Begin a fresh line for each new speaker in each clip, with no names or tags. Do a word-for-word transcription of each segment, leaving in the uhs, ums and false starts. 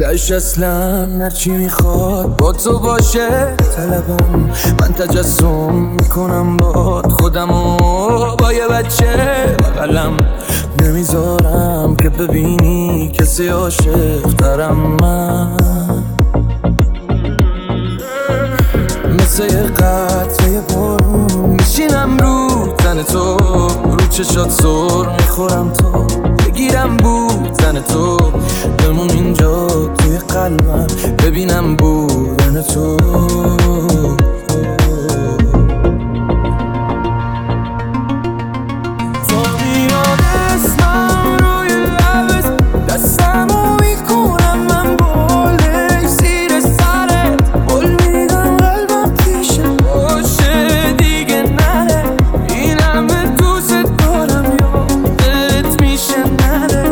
داشت اصلا هرچی میخواد با تو باشه طلبم، من تجسم میکنم باد خودمو با یه بچه بغلم، نمیذارم که ببینی کسی عاشق ترم. من مثل یه قطره بارون میشینم رو تن تو، رو چشات سر میخورم تو بگیرم بود تن تو، بمون اینجا توی قلبم ببینم بودن تو. تو میاد اسمم روی لبت، دستمو میکنم من بالای زیر سرت، بل میدم قلبم پیشه باشه دیگه نره، این همه دوست دارم یادت میشه نره.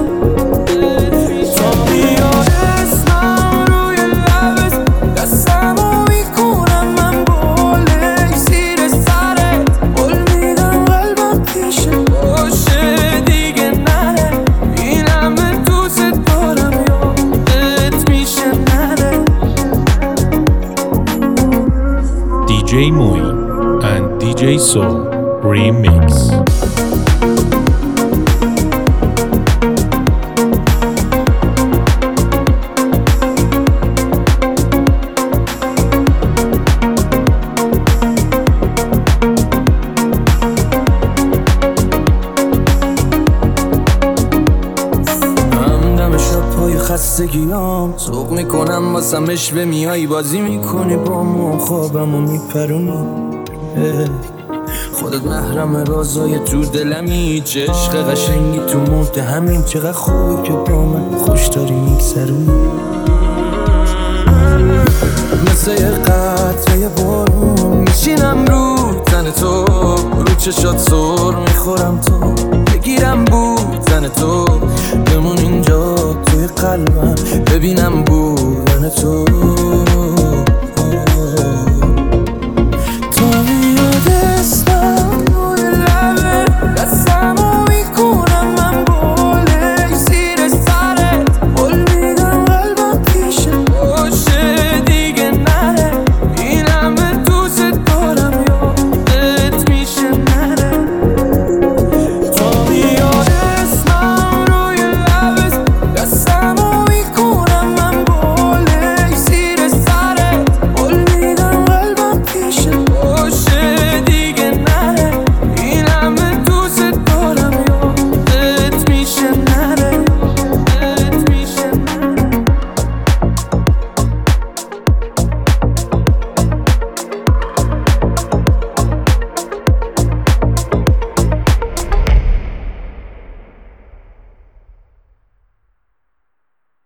تو میاد اسمم روی لبت، دستمو میکنم من بالای زیر سرت، بل میدم قلبم پیشه باشه دیگه نره، این همه دوست دارم یادت میشه نره.
دی جی Moin and دی جی Soul Remix.
خستگیام سوق میکنم واسمش به میای بازی میکنی با ما، خوابمو میپرونی، خودت محرم رازای تو دلمی، چه عشق قشنگی تو مورد همین، چقدر خوبه که با من خوش داری میگذرونی. مثل یه قطره بارون میشینم رو تن تو، رو چشات سر میخورم تو بگیرم بود تن تو، بمون اینجا توی قلبم ببینم بودن تو.